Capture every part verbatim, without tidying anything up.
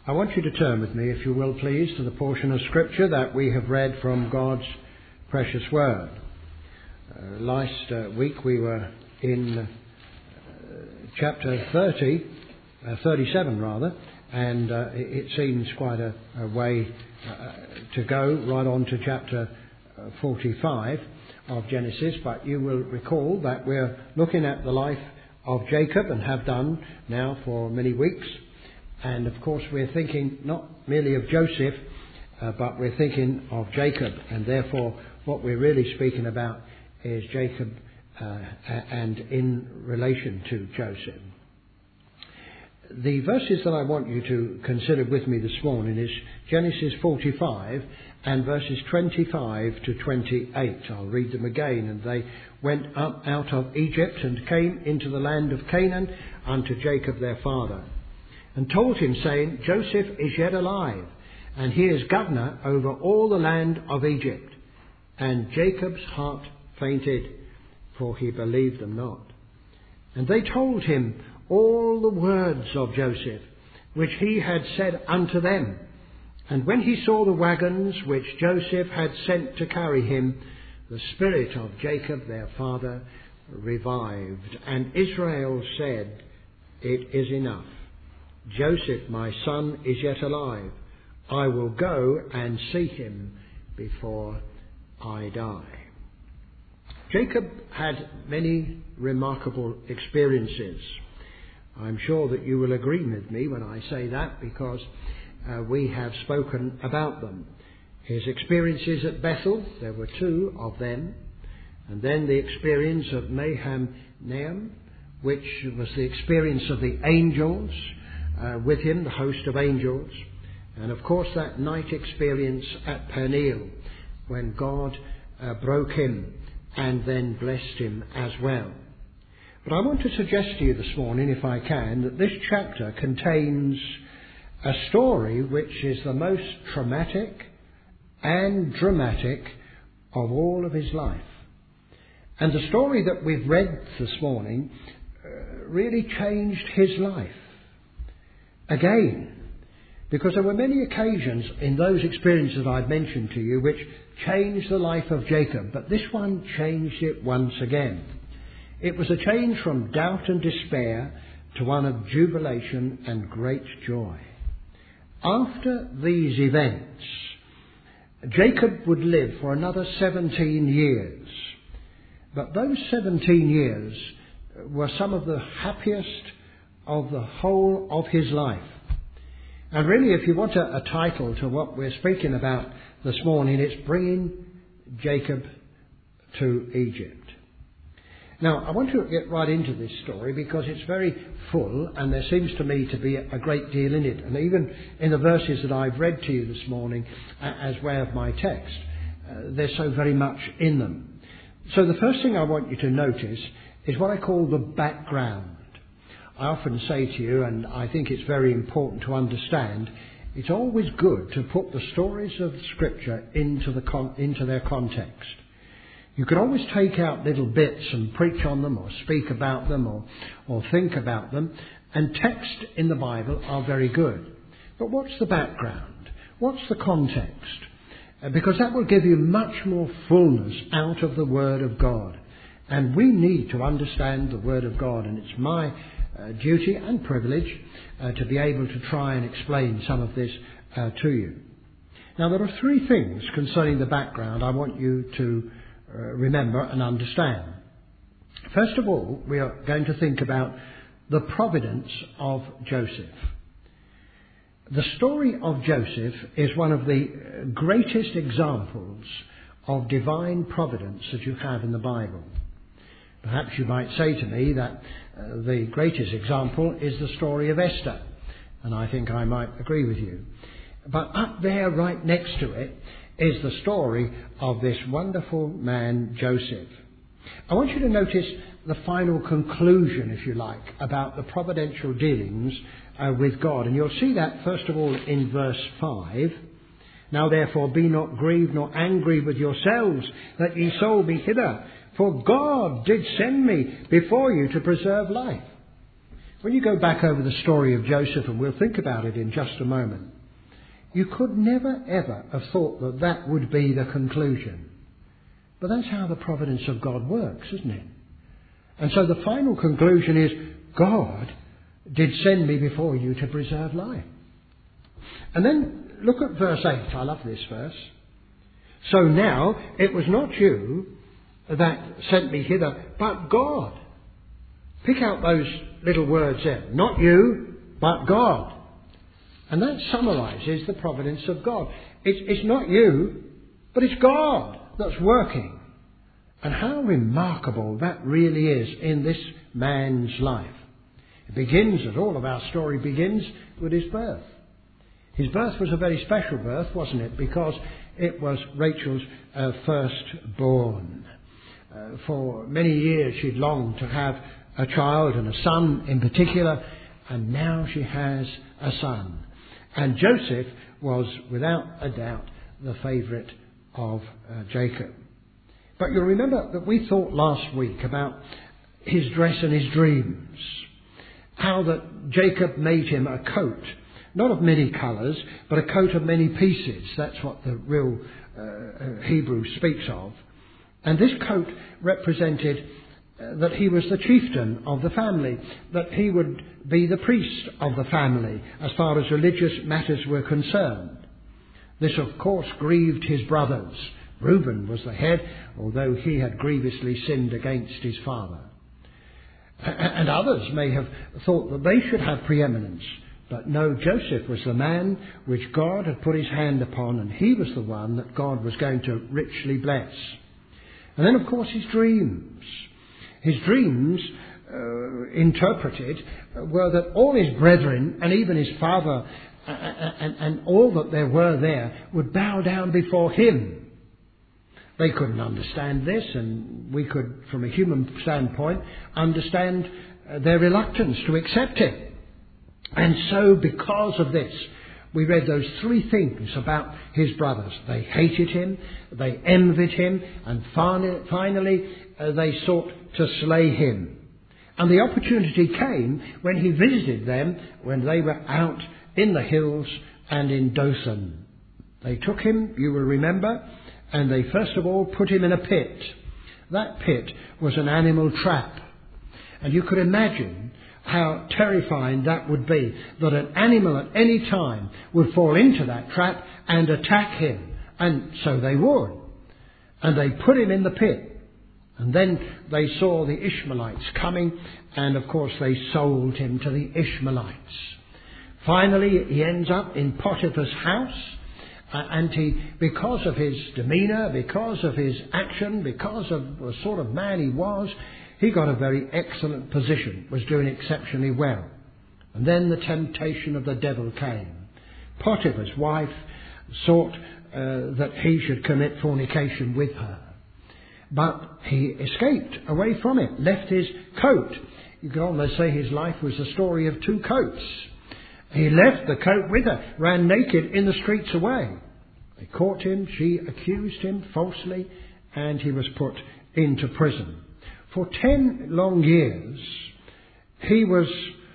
I want you to turn with me, if you will please, to the portion of Scripture that we have read from God's precious Word. Uh, last uh, week we were in uh, chapter thirty, uh, thirty-seven rather, and uh, it, it seems quite a, a way uh, to go right on to chapter uh, forty-five of Genesis, but you will recall that we're looking at the life of Jacob and have done now for many weeks. And of course we're thinking not merely of Joseph, uh, but we're thinking of Jacob. And therefore what we're really speaking about is Jacob uh, and in relation to Joseph. The verses that I want you to consider with me this morning is Genesis forty-five and verses twenty-five to twenty-eight. I'll read them again. And they went up out of Egypt and came into the land of Canaan unto Jacob their father, and told him, saying, Joseph is yet alive, and he is governor over all the land of Egypt. And Jacob's heart fainted, for he believed them not. And they told him all the words of Joseph, which he had said unto them. And when he saw the wagons which Joseph had sent to carry him, the spirit of Jacob their father revived. And Israel said, It is enough. Joseph, my son, is yet alive. I will go and see him before I die. Jacob had many remarkable experiences. I'm sure that you will agree with me when I say that, because uh, we have spoken about them. His experiences at Bethel, there were two of them. And then the experience of Mahanaim, which was the experience of the angels, Uh, with him, the host of angels, and of course that night experience at Peniel when God uh, broke him and then blessed him as well. But I want to suggest to you this morning, if I can, that this chapter contains a story which is the most traumatic and dramatic of all of his life. And the story that we've read this morning uh, really changed his life. Again, because there were many occasions in those experiences I've mentioned to you which changed the life of Jacob, but this one changed it once again. It was a change from doubt and despair to one of jubilation and great joy. After these events, Jacob would live for another seventeen years, but those seventeen years were some of the happiest of the whole of his life. And really, if you want a, a title to what we're speaking about this morning, it's Bringing Jacob to Egypt. Now, I want to get right into this story because it's very full and there seems to me to be a great deal in it. And even in the verses that I've read to you this morning uh, as way of my text, uh, there's so very much in them. So the first thing I want you to notice is what I call the background. I often say to you, and I think it's very important to understand, it's always good to put the stories of Scripture into the con- into their context. You can always take out little bits and preach on them or speak about them or, or think about them, and text in the Bible are very good. But what's the background? What's the context? Uh, because that will give you much more fullness out of the Word of God. And we need to understand the Word of God, and it's my Uh, duty and privilege uh, to be able to try and explain some of this uh, to you. Now, there are three things concerning the background I want you to uh, remember and understand. First of all, we are going to think about the providence of Joseph. The story of Joseph is one of the greatest examples of divine providence that you have in the Bible. Perhaps you might say to me that uh, the greatest example is the story of Esther, and I think I might agree with you. But up there right next to it is the story of this wonderful man Joseph. I want you to notice the final conclusion, if you like, about the providential dealings uh, with God. And you'll see that first of all in verse five. Now therefore be not grieved nor angry with yourselves that ye sold me hither, for God did send me before you to preserve life. When you go back over the story of Joseph, and we'll think about it in just a moment, you could never ever have thought that that would be the conclusion. But that's how the providence of God works, isn't it? And so the final conclusion is, God did send me before you to preserve life. And then look at verse eight. I love this verse. So now it was not you that sent me hither, but God. Pick out those little words there. Not you, but God. And that summarises the providence of God. It's, it's not you, but it's God that's working. And how remarkable that really is in this man's life. It begins, as all of our story begins, with his birth. His birth was a very special birth, wasn't it? Because it was Rachel's uh, firstborn. Uh, for many years she'd longed to have a child, and a son in particular, and now she has a son. And Joseph was, without a doubt, the favourite of uh, Jacob. But you'll remember that we thought last week about his dress and his dreams. How that Jacob made him a coat, not of many colours, but a coat of many pieces. That's what the real uh, Hebrew speaks of. And this coat represented uh, that he was the chieftain of the family, that he would be the priest of the family as far as religious matters were concerned. This, of course, grieved his brothers. Reuben was the head, although he had grievously sinned against his father. And others may have thought that they should have preeminence. But no, Joseph was the man which God had put his hand upon, and he was the one that God was going to richly bless. And then, of course, his dreams. His dreams, uh, interpreted, were that all his brethren, and even his father, uh, and, and all that there were there, would bow down before him. They couldn't understand this, and we could, from a human standpoint, understand uh, their reluctance to accept it. And so, because of this, we read those three things about his brothers. They hated him, they envied him, and finally uh, they sought to slay him. And the opportunity came when he visited them, when they were out in the hills and in Dothan. They took him, you will remember, and they first of all put him in a pit. That pit was an animal trap. And you could imagine how terrifying that would be, that an animal at any time would fall into that trap and attack him. And so they would. And they put him in the pit. And then they saw the Ishmaelites coming, and of course they sold him to the Ishmaelites. Finally, he ends up in Potiphar's house. Uh, and he, because of his demeanour, because of his action, because of the sort of man he was, he got a very excellent position, was doing exceptionally well. And then the temptation of the devil came. Potiphar's wife sought uh, that he should commit fornication with her. But he escaped away from it, left his coat. You could almost say his life was the story of two coats. He left the coat with her, ran naked in the streets away. They caught him, she accused him falsely, and he was put into prison. For ten long years, he was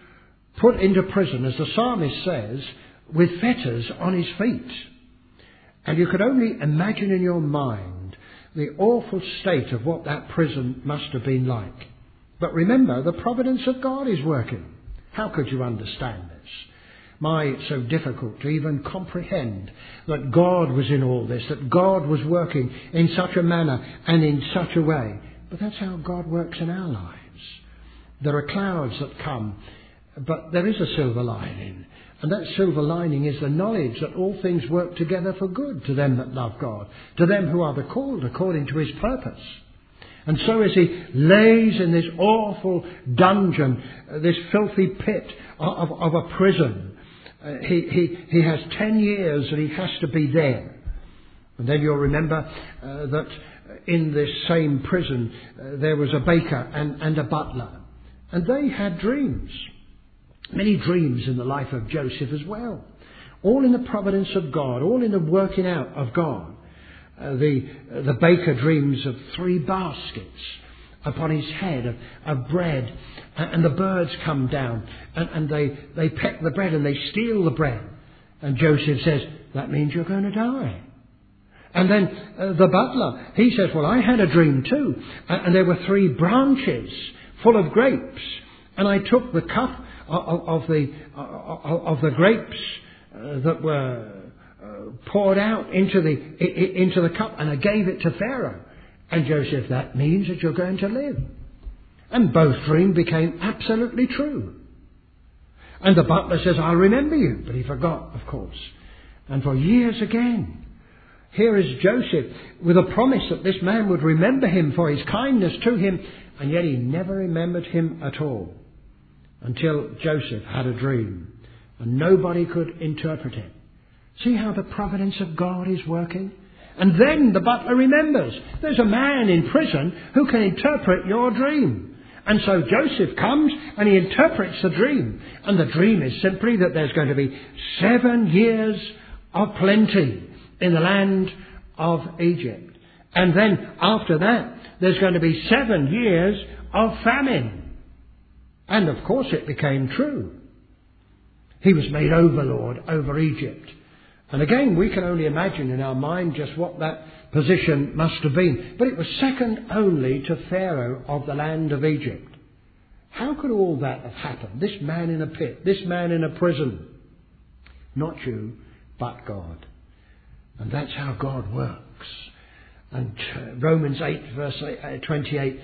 put into prison, as the psalmist says, with fetters on his feet. And you could only imagine in your mind the awful state of what that prison must have been like. But remember, the providence of God is working. How could you understand this? My, it's so difficult to even comprehend that God was in all this, that God was working in such a manner and in such a way. But that's how God works in our lives. There are clouds that come, but there is a silver lining. And that silver lining is the knowledge that all things work together for good to them that love God, to them who are the called according to his purpose. And so as he lays in this awful dungeon, uh, this filthy pit of, of a prison, uh, he, he, he has ten years that he has to be there. And then you'll remember uh, that in this same prison uh, there was a baker and, and a butler. And they had dreams. Many dreams in the life of Joseph as well. All in the providence of God, all in the working out of God. Uh, the, uh, the baker dreams of three baskets upon his head of, of bread, and the birds come down and, and they, they peck the bread and they steal the bread. And Joseph says, that means you're going to die. And then uh, the butler, he says, well, I had a dream too. And, and there were three branches full of grapes. And I took the cup of, of, the, of the grapes uh, that were uh, poured out into the, into the cup, and I gave it to Pharaoh. And Joseph, that means that you're going to live. And both dreams became absolutely true. And the butler says, I'll remember you. But he forgot, of course. And for years again, here is Joseph with a promise that this man would remember him for his kindness to him. And yet he never remembered him at all. Until Joseph had a dream. And nobody could interpret it. See how the providence of God is working? And then the butler remembers, there's a man in prison who can interpret your dream. And so Joseph comes and he interprets the dream. And the dream is simply that there's going to be seven years of plenty in the land of Egypt. And then after that, there's going to be seven years of famine. And of course it became true. He was made overlord over Egypt. And again, we can only imagine in our mind just what that position must have been. But it was second only to Pharaoh of the land of Egypt. How could all that have happened? This man in a pit, this man in a prison. Not you, but God. And that's how God works. And Romans eight, verse twenty-eight,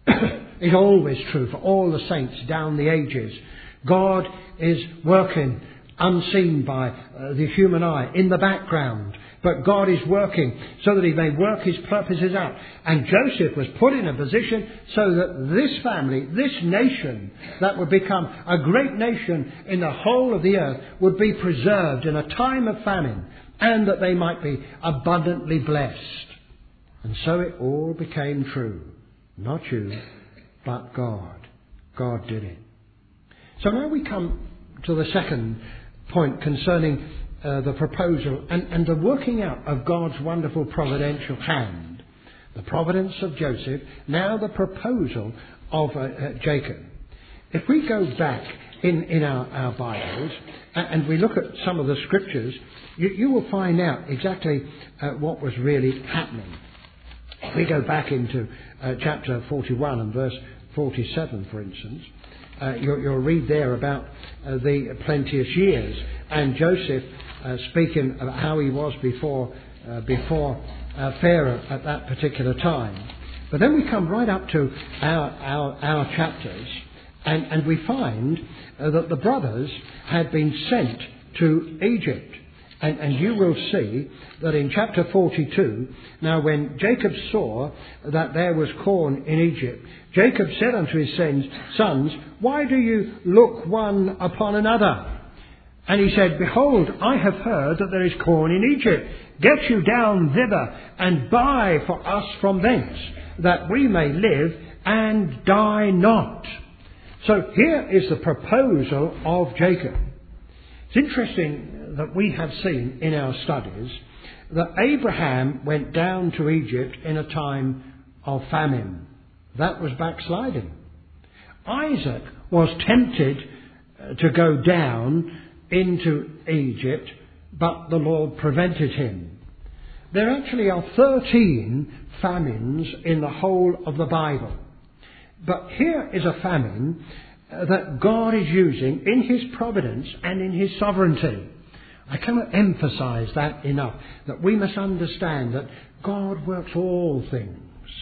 is always true for all the saints down the ages. God is working unseen by uh, the human eye, in the background. But God is working so that he may work his purposes out. And Joseph was put in a position so that this family, this nation, that would become a great nation in the whole of the earth, would be preserved in a time of famine, and that they might be abundantly blessed. And so it all became true. Not you, but God. God did it. So now we come to the second point concerning uh, the proposal and, and the working out of God's wonderful providential hand. The providence of Joseph, now the proposal of uh, uh, Jacob. If we go back in, in our, our Bibles and, and we look at some of the scriptures, you, you will find out exactly uh, what was really happening. If we go back into uh, chapter forty-one and verse forty-seven, for instance, Uh, you'll, you'll read there about uh, the plenteous years, and Joseph uh, speaking about how he was before uh, before uh, Pharaoh at that particular time. But then we come right up to our our, our chapters, and, and we find uh, that the brothers had been sent to Egypt. And, and you will see that in chapter forty-two, now when Jacob saw that there was corn in Egypt, Jacob said unto his sons, why do you look one upon another? And he said, behold, I have heard that there is corn in Egypt. Get you down thither and buy for us from thence, that we may live and die not. So here is the proposal of Jacob. It's interesting that we have seen in our studies that Abraham went down to Egypt in a time of famine. That was backsliding. Isaac was tempted to go down into Egypt, but the Lord prevented him. There actually are thirteen famines in the whole of the Bible. But here is a famine that God is using in his providence and in his sovereignty. I cannot emphasize that enough, that we must understand that God works all things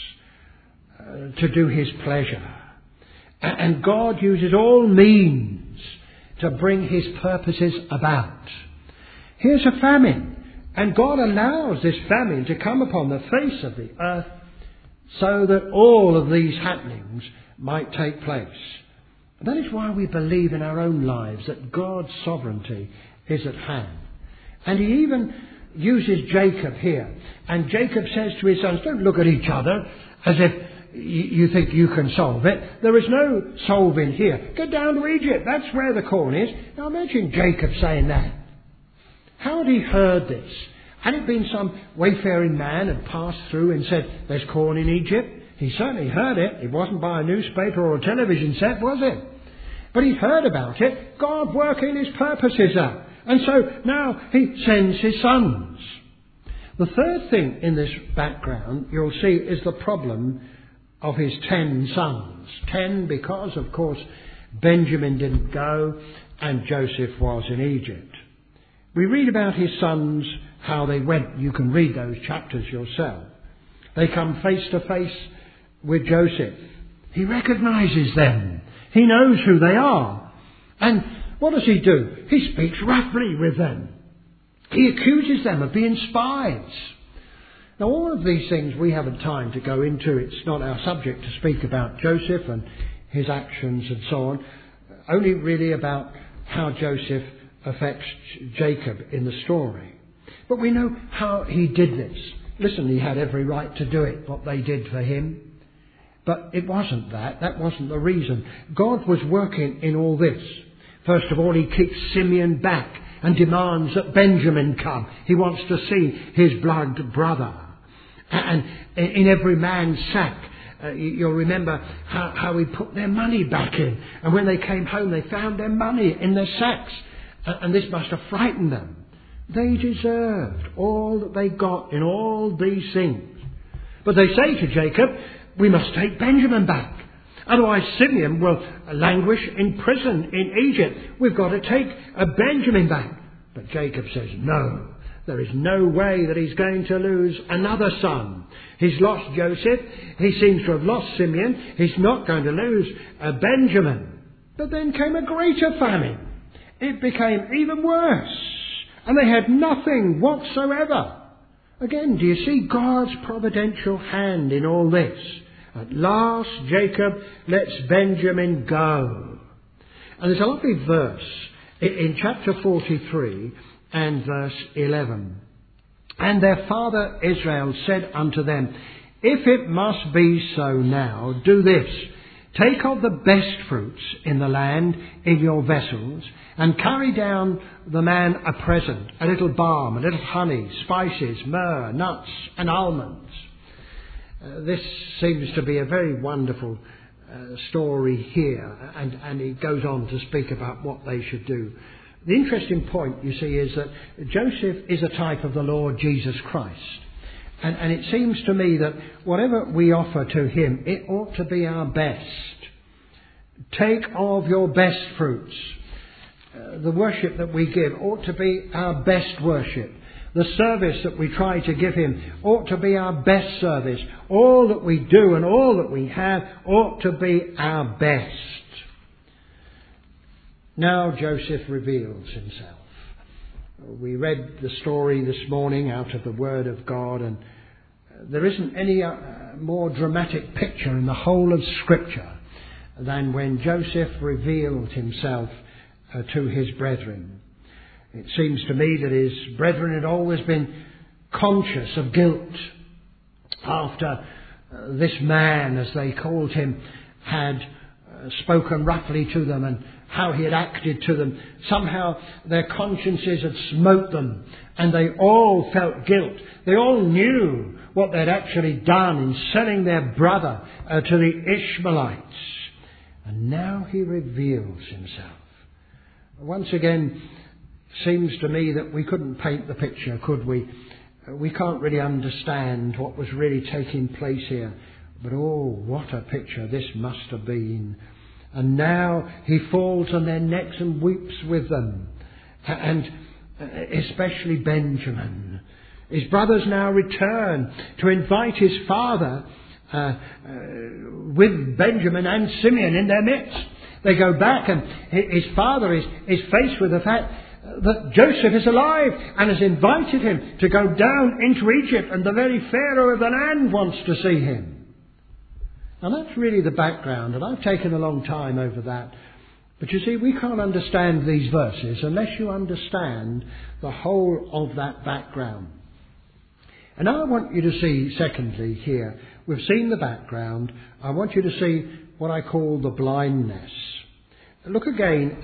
uh, to do his pleasure. And God uses all means to bring his purposes about. Here's a famine, and God allows this famine to come upon the face of the earth so that all of these happenings might take place. And that is why we believe in our own lives that God's sovereignty is at hand. And he even uses Jacob here. And Jacob says to his sons, don't look at each other as if you think you can solve it. There is no solving here. Get down to Egypt. That's where the corn is. Now imagine Jacob saying that. How had he heard this? Had it been some wayfaring man had passed through and said, there's corn in Egypt? He certainly heard it. It wasn't by a newspaper or a television set, was it? But he heard about it. God working his purposes out. And so now he sends his sons. The third thing in this background you'll see is the problem of his ten sons. Ten because, of course, Benjamin didn't go and Joseph was in Egypt. We read about his sons, how they went. You can read those chapters yourself. They come face to face with Joseph. He recognises them. He knows who they are. And what does he do? He speaks roughly with them. He accuses them of being spies. Now, all of these things we haven't time to go into. It's not our subject to speak about Joseph and his actions and so on. Only really about how Joseph affects Jacob in the story. But we know how he did this. Listen, he had every right to do it, what they did for him. But it wasn't that. That wasn't the reason. God was working in all this. First of all, he keeps Simeon back and demands that Benjamin come. He wants to see his blood brother. And in every man's sack, uh, you'll remember how, how he put their money back in. And when they came home, they found their money in their sacks. And this must have frightened them. They deserved all that they got in all these things. But they say to Jacob, we must take Benjamin back. Otherwise Simeon will languish in prison in Egypt. We've got to take a Benjamin back. But Jacob says, no, there is no way that he's going to lose another son. He's lost Joseph. He seems to have lost Simeon. He's not going to lose a Benjamin. But then came a greater famine. It became even worse. And they had nothing whatsoever. Again, do you see God's providential hand in all this? At last, Jacob lets Benjamin go. And there's a lovely verse in chapter forty-three and verse eleven. And their father Israel said unto them, if it must be so now, do this. Take of the best fruits in the land in your vessels, and carry down the man a present, a little balm, a little honey, spices, myrrh, nuts, and almonds. Uh, this seems to be a very wonderful uh, story here, and, and it goes on to speak about what they should do. The interesting point, you see, is that Joseph is a type of the Lord Jesus Christ. And, and it seems to me that whatever we offer to him, it ought to be our best. Take of your best fruits. Uh, the worship that we give ought to be our best worship. The service that we try to give him ought to be our best service. All that we do and all that we have ought to be our best. Now Joseph reveals himself. We read the story this morning out of the Word of God, and there isn't any uh, more dramatic picture in the whole of Scripture than when Joseph revealed himself uh, to his brethren. It seems to me that his brethren had always been conscious of guilt after uh, this man, as they called him, had uh, spoken roughly to them and how he had acted to them. Somehow their consciences had smote them, and they all felt guilt. They all knew what they'd actually done in selling their brother uh, to the Ishmaelites. And now he reveals himself. Once again, seems to me that we couldn't paint the picture, could we? Uh, we can't really understand what was really taking place here. But oh, what a picture this must have been. And now he falls on their necks and weeps with them. And especially Benjamin. His brothers now return to invite his father uh, uh, with Benjamin and Simeon in their midst. They go back, and his father is, is faced with the fact that Joseph is alive and has invited him to go down into Egypt, and the very Pharaoh of the land wants to see him. Now that's really the background, and I've taken a long time over that. But you see, we can't understand these verses unless you understand the whole of that background. And now I want you to see, secondly, here, we've seen the background. I want you to see what I call the blindness. Look again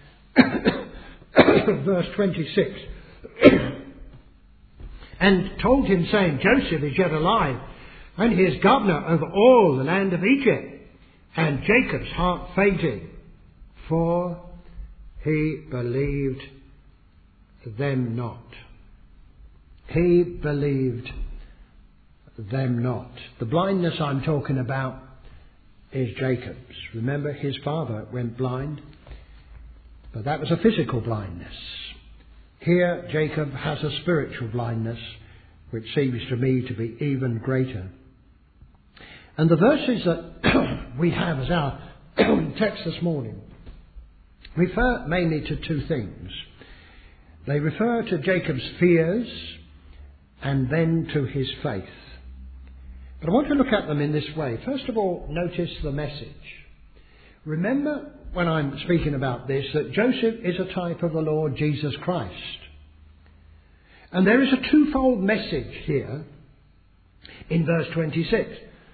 at verse twenty-six. And told him, saying, Joseph is yet alive. and he is governor over all the land of Egypt. And Jacob's heart fainted, for he believed them not. He believed them not. The blindness I'm talking about is Jacob's. Remember, his father went blind, but that was a physical blindness. Here, Jacob has a spiritual blindness, which seems to me to be even greater. And the verses that we have as our text this morning refer mainly to two things. They refer to Jacob's fears and then to his faith. But I want to look at them in this way. First of all, notice the message. Remember, when I'm speaking about this, that Joseph is a type of the Lord Jesus Christ. And there is a twofold message here in verse twenty-six.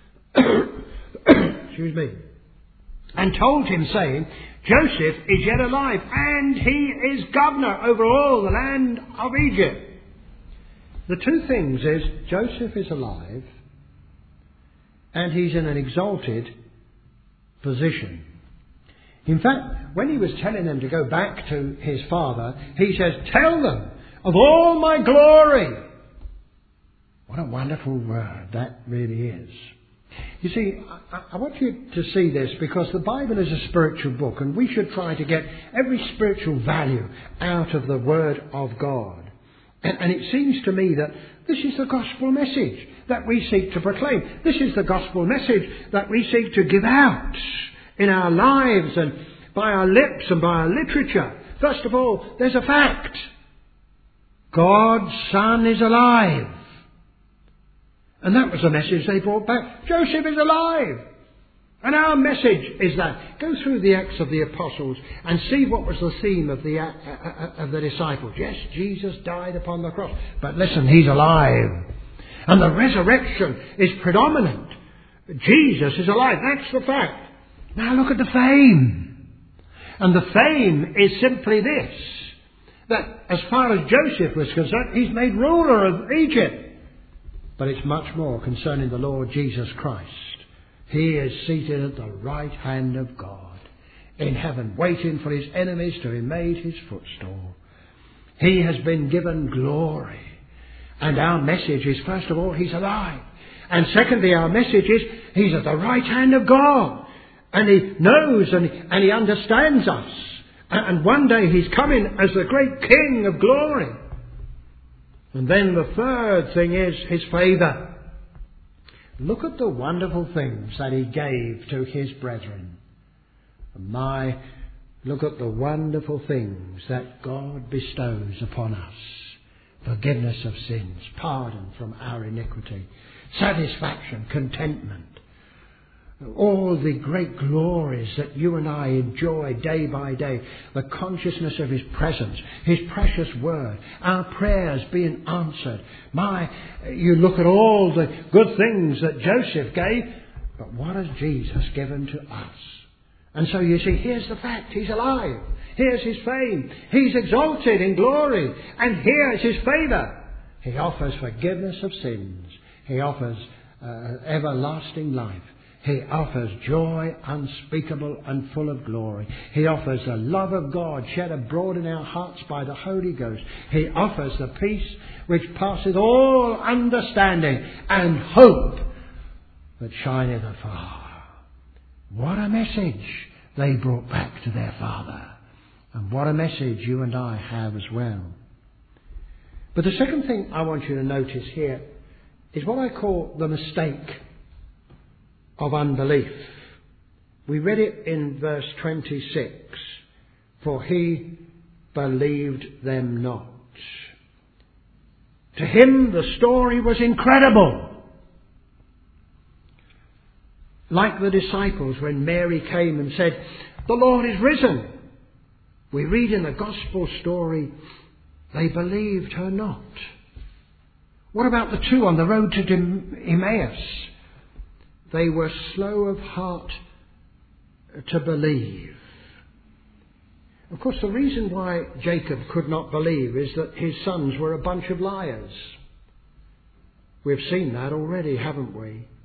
Excuse me. And told him, saying, Joseph is yet alive, and he is governor over all the land of Egypt. The two things is, Joseph is alive, and he's in an exalted position. In fact, when he was telling them to go back to his father, he says, tell them of all my glory. What a wonderful word that really is. You see, I, I want you to see this because the Bible is a spiritual book, and we should try to get every spiritual value out of the Word of God. And, and it seems to me that this is the gospel message that we seek to proclaim. This is the gospel message that we seek to give out in our lives and by our lips and by our literature. First of all, there's a fact. God's Son is alive. And that was the message they brought back. Joseph is alive. And our message is that. Go through the Acts of the Apostles and see what was the theme of the, uh, of the disciples. Yes, Jesus died upon the cross. But listen, he's alive. And the resurrection is predominant. Jesus is alive. That's the fact. Now look at the fame. And the fame is simply this. That as far as Joseph was concerned, he's made ruler of Egypt. But it's much more concerning the Lord Jesus Christ. He is seated at the right hand of God in heaven, waiting for his enemies to be made his footstool. He has been given glory. And our message is, first of all, he's alive. And secondly, our message is, he's at the right hand of God. And he knows and, and he understands us. And, and one day he's coming as the great King of glory. And then the third thing is his favour. Look at the wonderful things that he gave to his brethren. My, look at the wonderful things that God bestows upon us. Forgiveness of sins, pardon from our iniquity, satisfaction, contentment. All the great glories that you and I enjoy day by day. The consciousness of his presence, his precious word, our prayers being answered. My, you look at all the good things that Joseph gave, but what has Jesus given to us? And so you see, here's the fact. He's alive. Here's his fame. He's exalted in glory. And here's his favour. He offers forgiveness of sins. He offers uh, everlasting life. He offers joy unspeakable and full of glory. He offers the love of God shed abroad in our hearts by the Holy Ghost. He offers the peace which passeth all understanding and hope that shineth afar. What a message they brought back to their father. And what a message you and I have as well. But the second thing I want you to notice here is what I call the mistake of unbelief. We read it in verse twenty-six. For he believed them not. To him the story was incredible. Like the disciples when Mary came and said, the Lord is risen. We read in the gospel story, they believed her not. What about the two on the road to Emmaus? They were slow of heart to believe. Of course, the reason why Jacob could not believe is that his sons were a bunch of liars. We've seen that already, haven't we?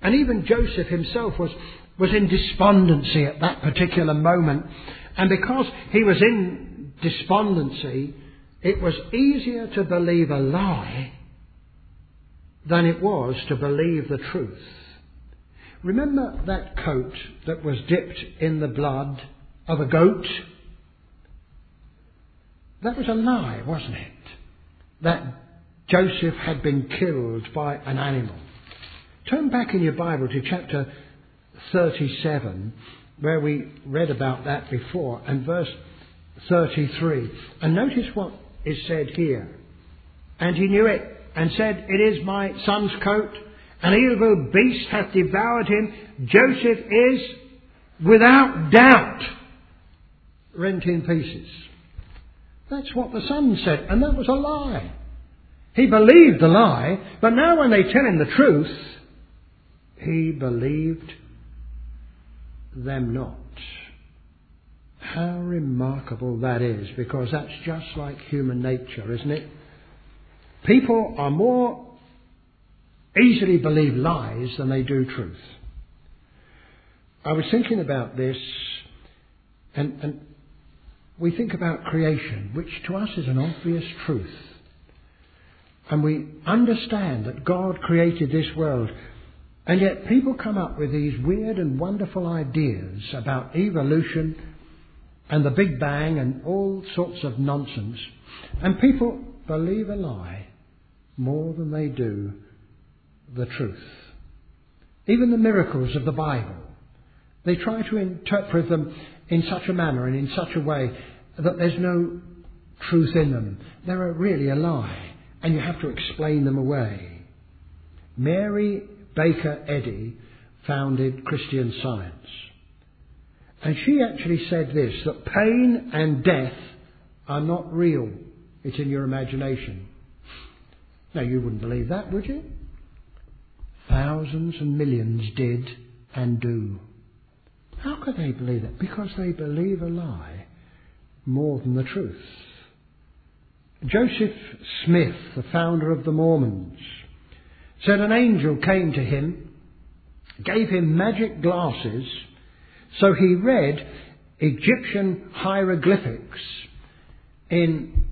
And even Joseph himself was, was in despondency at that particular moment. And because he was in despondency, it was easier to believe a lie than it was to believe the truth. Remember that coat that was dipped in the blood of a goat? That was a lie, wasn't it? That Joseph had been killed by an animal. Turn back in your Bible to chapter thirty-seven, where we read about that before, and verse thirty-three. And notice what is said here. And he knew it, and said, It is my son's coat. An evil beast hath devoured him. Joseph is, without doubt, rent in pieces. That's what the son said, and that was a lie. He believed the lie, but now when they tell him the truth, he believed them not. How remarkable that is, because that's just like human nature, isn't it? People are more easily believe lies than they do truth. I was thinking about this, and, and we think about creation, which to us is an obvious truth. And we understand that God created this world. And yet people come up with these weird and wonderful ideas about evolution and the Big Bang and all sorts of nonsense. And people believe a lie more than they do the truth. Even the miracles of the Bible, they try to interpret them in such a manner and in such a way that there's no truth in them. They're really a lie, and you have to explain them away. Mary Baker Eddy founded Christian Science. And she actually said this, that pain and death are not real. It's in your imagination. Now, you wouldn't believe that, would you? Thousands and millions did and do. How could they believe that? Because they believe a lie more than the truth. Joseph Smith, the founder of the Mormons, said an angel came to him, gave him magic glasses, so he read Egyptian hieroglyphics in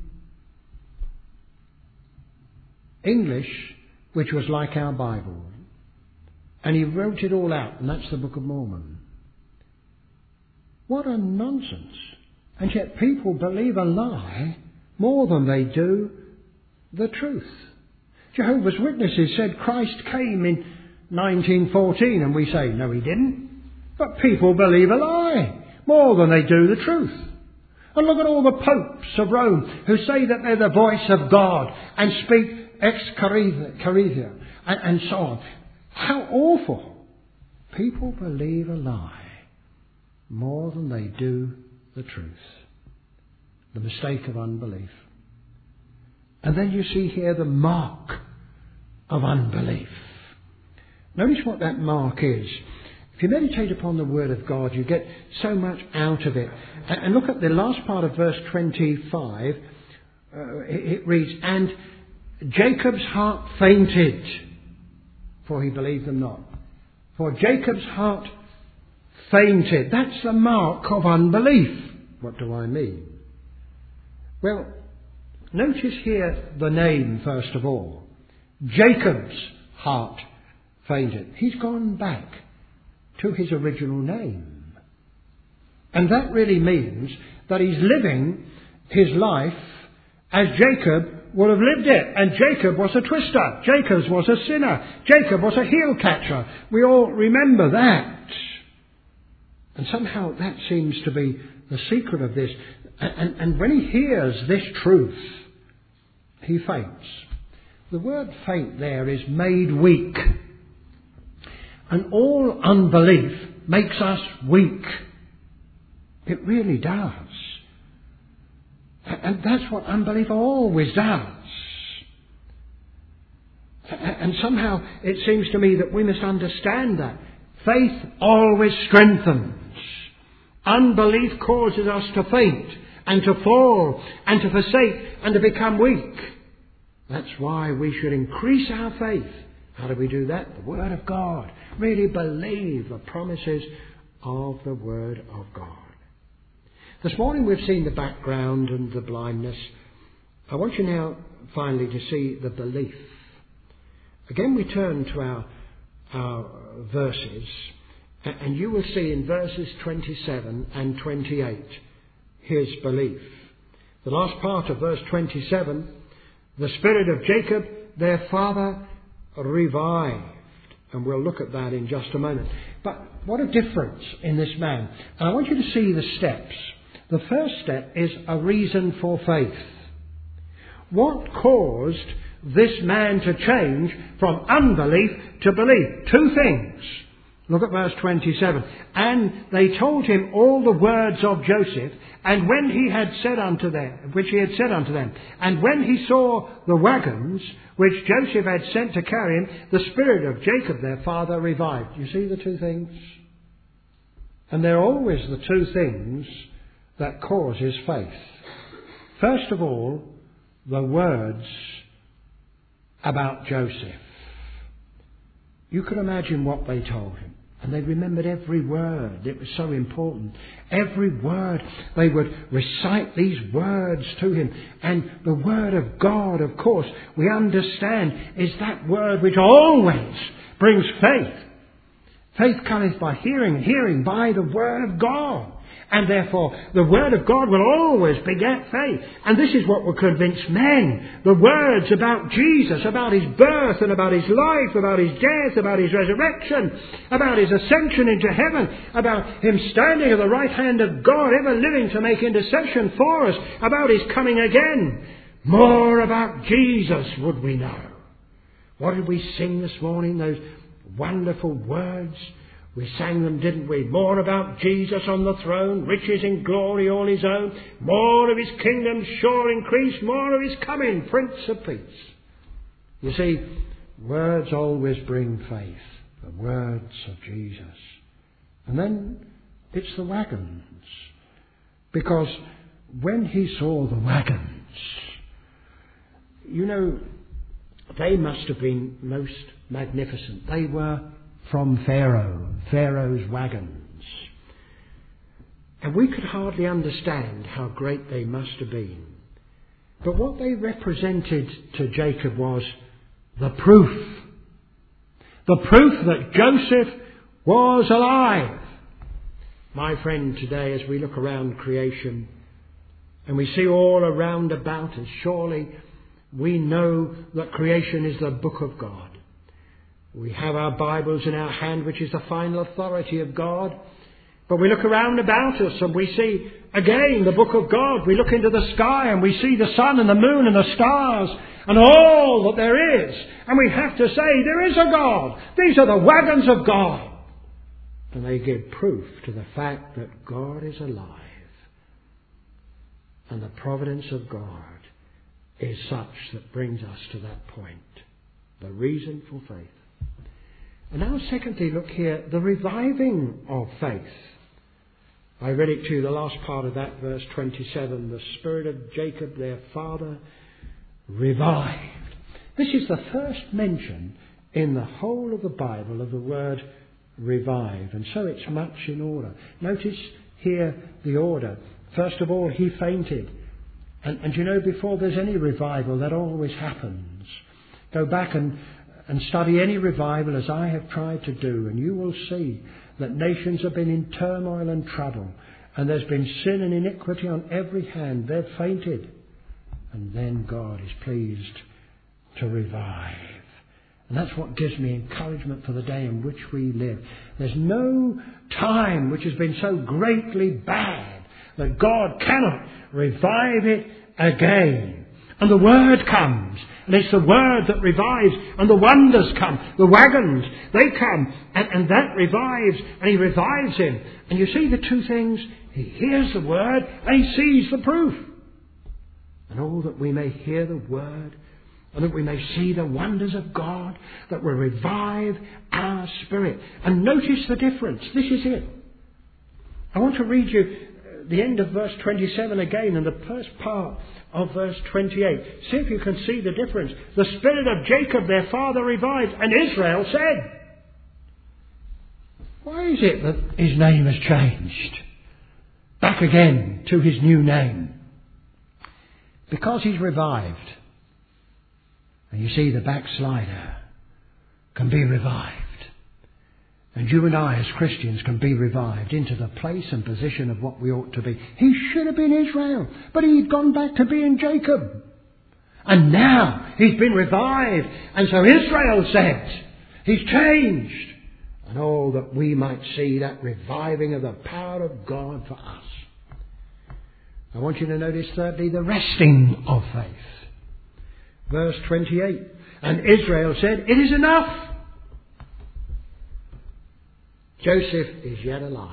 English, which was like our Bible. And he wrote it all out, and that's the Book of Mormon. What a nonsense. And yet people believe a lie more than they do the truth. Jehovah's Witnesses said Christ came in nineteen fourteen, and we say, no, he didn't. But people believe a lie more than they do the truth. And look at all the popes of Rome who say that they're the voice of God and speak ex cathedra and, and so on. How awful. People believe a lie more than they do the truth. The mistake of unbelief. And then you see here the mark of unbelief. Notice what that mark is. If you meditate upon the Word of God, you get so much out of it. And look at the last part of verse twenty-five. Uh, it reads, And Jacob's heart fainted, for he believed them not. For Jacob's heart fainted. That's the mark of unbelief. What do I mean? Well, notice here the name first of all. Jacob's heart fainted. He's gone back to his original name. And that really means that he's living his life as Jacob would have lived it. And Jacob was a twister. Jacob was a sinner. Jacob was a heel catcher. We all remember that. And somehow that seems to be the secret of this. And, and when he hears this truth, he faints. The word faint there is made weak. And all unbelief makes us weak. It really does. And that's what unbelief always does. And somehow it seems to me that we must understand that. Faith always strengthens. Unbelief causes us to faint and to fall and to forsake and to become weak. That's why we should increase our faith How do we do that? The Word of God. Really believe the promises of the Word of God. This morning we've seen the background and the blindness. I want you now finally to see the belief. Again we turn to our, our verses, and you will see in verses twenty-seven and twenty-eight his belief. The last part of verse twenty-seven, the spirit of Jacob, their father, revived. And we'll look at that in just a moment. But what a difference in this man. And I want you to see the steps. The first step is a reason for faith. What caused this man to change from unbelief to belief? Two things. Look at verse twenty-seven. And they told him all the words of Joseph, and when he had said unto them, which he had said unto them, and when he saw the wagons which Joseph had sent to carry him, the spirit of Jacob their father revived. You see the two things? And they're always the two things that cause his faith. First of all, the words about Joseph. You could imagine what they told him. And they remembered every word. It was so important. Every word. They would recite these words to him. And the word of God, of course, we understand, is that word which always brings faith. Faith cometh by hearing, and hearing by the word of God. And therefore, the Word of God will always beget faith. And this is what will convince men. The words about Jesus, about His birth and about His life, about His death, about His resurrection, about His ascension into heaven, about Him standing at the right hand of God, ever living to make intercession for us, about His coming again. More about Jesus would we know. What did we sing this morning? Those wonderful words. We sang them, didn't we? More about Jesus on the throne, riches in glory all His own, more of His kingdom sure increase, more of His coming, Prince of Peace. You see, words always bring faith, the words of Jesus. And then it's the wagons. Because when he saw the wagons, you know, they must have been most magnificent. They were from Pharaoh, Pharaoh's wagons. And we could hardly understand how great they must have been. But what they represented to Jacob was the proof. The proof that Joseph was alive. My friend, today as we look around creation and we see all around about us, surely we know that creation is the book of God. We have our Bibles in our hand, which is the final authority of God. But we look around about us and we see again the book of God. We look into the sky and we see the sun and the moon and the stars and all that there is. And we have to say there is a God. These are the wagons of God. And they give proof to the fact that God is alive. And the providence of God is such that brings us to that point. The reason for faith. And now secondly, look here, the reviving of faith. I read it to you, the last part of that, verse twenty-seven. The spirit of Jacob, their father, revived. This is the first mention in the whole of the Bible of the word revive. And so it's much in order. Notice here the order. First of all, he fainted. And, and you know, before there's any revival, that always happens. Go back and And study any revival as I have tried to do, and you will see that nations have been in turmoil and trouble, and there's been sin and iniquity on every hand. They've fainted. And then God is pleased to revive. And that's what gives me encouragement for the day in which we live. There's no time which has been so greatly bad that God cannot revive it again. And the Word comes, and it's the Word that revives, and the wonders come, the wagons, they come, and, and that revives, and He revives him. And you see the two things, he hears the Word, and he sees the proof. And oh, that we may hear the Word, and that we may see the wonders of God, that will revive our spirit. And notice the difference, this is it. I want to read you at the end of verse twenty-seven again and the first part of verse twenty-eight. See if you can see the difference. The spirit of Jacob their father revived, and Israel said. Why is it that his name has changed? Back again to his new name. Because he's revived. And you see, the backslider can be revived. And you and I as Christians can be revived into the place and position of what we ought to be. He should have been Israel, but he'd gone back to being Jacob. And now he's been revived. And so Israel said, he's changed. And oh, that we might see that reviving of the power of God for us. I want you to notice thirdly the resting of faith. Verse twenty-eight. And Israel said, it is enough. Joseph is yet alive.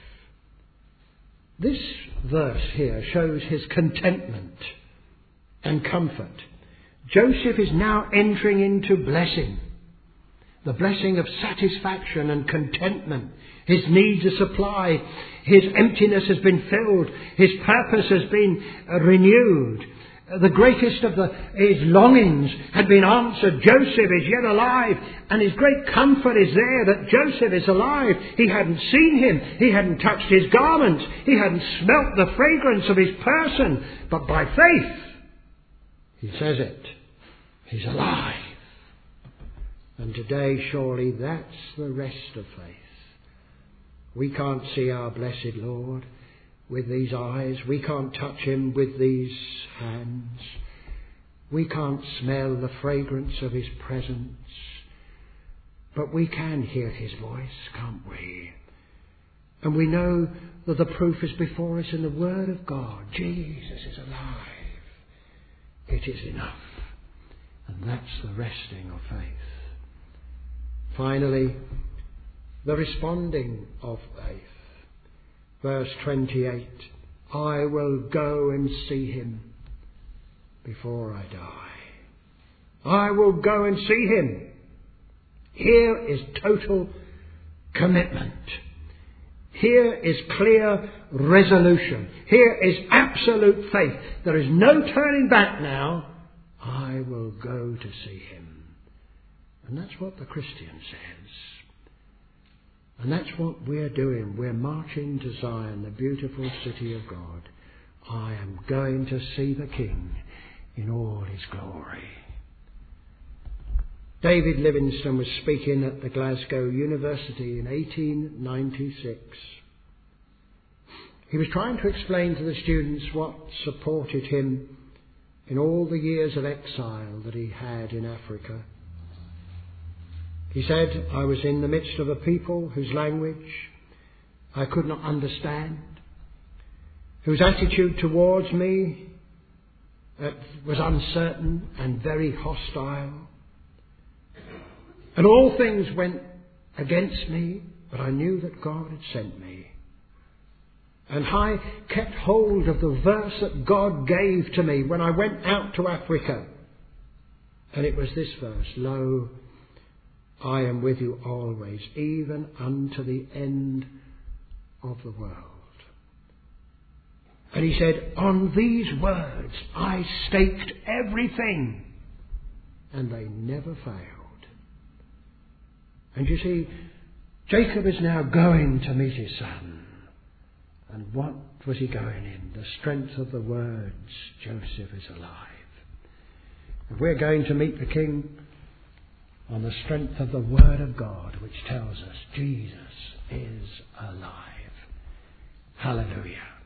This verse here shows his contentment and comfort. Joseph is now entering into blessing. The blessing of satisfaction and contentment. His needs are supplied. His emptiness has been filled. His purpose has been renewed. The greatest of the, his longings had been answered. Joseph is yet alive. And his great comfort is there that Joseph is alive. He hadn't seen him. He hadn't touched his garments. He hadn't smelt the fragrance of his person. But by faith, he says it. He's alive. And today, surely, that's the rest of faith. We can't see our blessed Lord with these eyes. We can't touch him with these hands. We can't smell the fragrance of his presence. But we can hear his voice, can't we? And we know that the proof is before us in the Word of God. Jesus is alive. It is enough. And that's the resting of faith. Finally, the responding of faith. Verse twenty-eight. I will go and see him before I die. I will go and see him. Here is total commitment. Here is clear resolution. Here is absolute faith. There is no turning back now. I will go to see him. And that's what the Christian says. And that's what we're doing. We're marching to Zion, the beautiful city of God. I am going to see the King in all his glory. David Livingstone was speaking at the Glasgow University in eighteen ninety-six. He was trying to explain to the students what supported him in all the years of exile that he had in Africa. He said, I was in the midst of a people whose language I could not understand, whose attitude towards me was uncertain and very hostile. And all things went against me, but I knew that God had sent me. And I kept hold of the verse that God gave to me when I went out to Africa. And it was this verse, Lo, I am with you always, even unto the end of the world. And he said, on these words I staked everything, and they never failed. And you see, Jacob is now going to meet his son. And what was he going in? The strength of the words, Joseph is alive. And we're going to meet the King on the strength of the Word of God, which tells us Jesus is alive. Hallelujah.